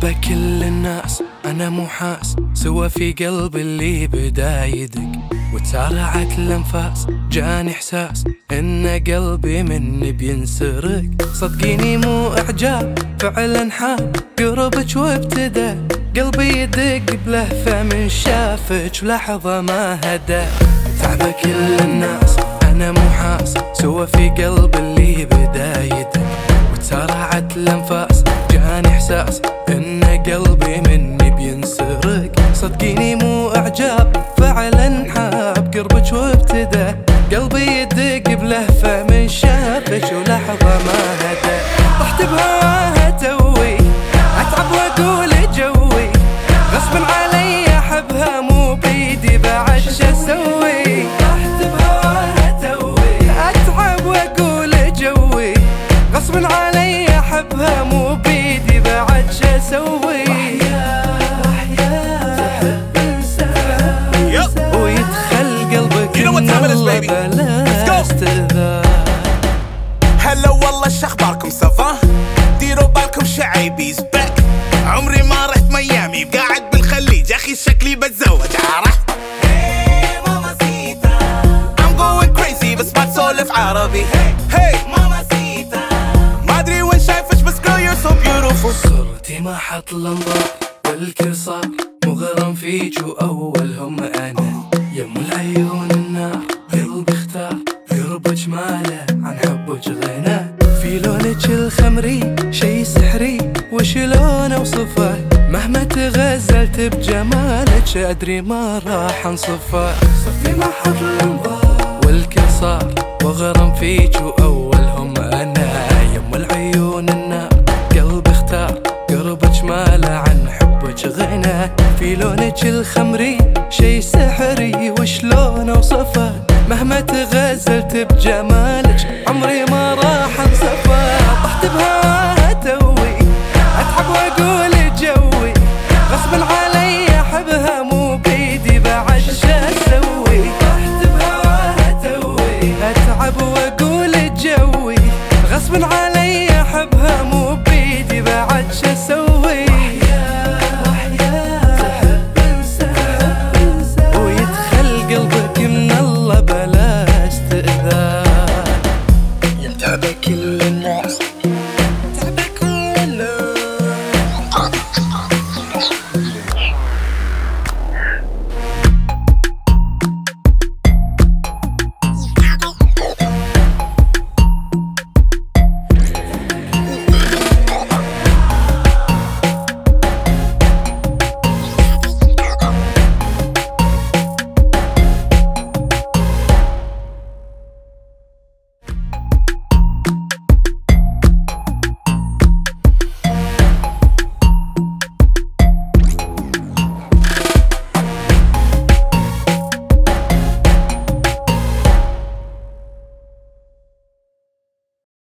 تعبه كل الناس أنا مو حاس سوى في قلبي اللي بدا يدق، وتسارعت الأنفاس جاني إحساس إن قلبي مني بينسرق. صدقيني مو إعجاب فعلا حاب قربك وابتدى قلبي يدق بلهفة من شافك ولحظة ما هدى. تعبه كل الناس أنا مو حاس سوى في قلبي اللي بدا يدق، وتسارعت الأنفاس جاني إحساس إن قلبي مني بينسرق. صدقيني مو إعجاب فعلا حاب قربك وابتدى قلبي يدق بلهفة من شافك ولحظة ما هدى. طحت بهواها توي أتعب وأقول جوي غصب علي أحبها مو بيدي بعد شو أسوي. طحت بهواها توي أتعب وأقول جوي غصب علي أحبها مو بيدي بعد شو أسوي. هلا والله شخباركم صفا ديروا بالكم شعيبي زبك. عمري ما رحت ميامي قاعد بالخليج اخي شكلي بتزوج عرفت. I'm going crazy بس ما تسولف عربي. Hey ماماسيتا ما ادري وين شايفش بس girl you're so beautiful. صرتي ما حط الانظار والكل صار مغرم فيك واولهم انا. يم العيون النار قلبي اختار قربك ماله عن حبك غنى. في لونك الخمري شي سحري وشلون اوصفه مهما تغزلت بجمالك ادري ما راح انصفه. صرتي ما حط الانظار والكل صار مغرم فيك واولهم انا. يم العيون النار قلبي اختار قربك ماله عن حبك غنى. في لونك الخمري شي سحري وشلون اوصفه مهما تغزلت بجمالك عمري ما راح انصفه. طحت بهواها توي اتعب واقول جوي غصب علي احبها مو بيدي بعد شو اسوي. طحت بهواها توي اتعب واقول جوي غصب علي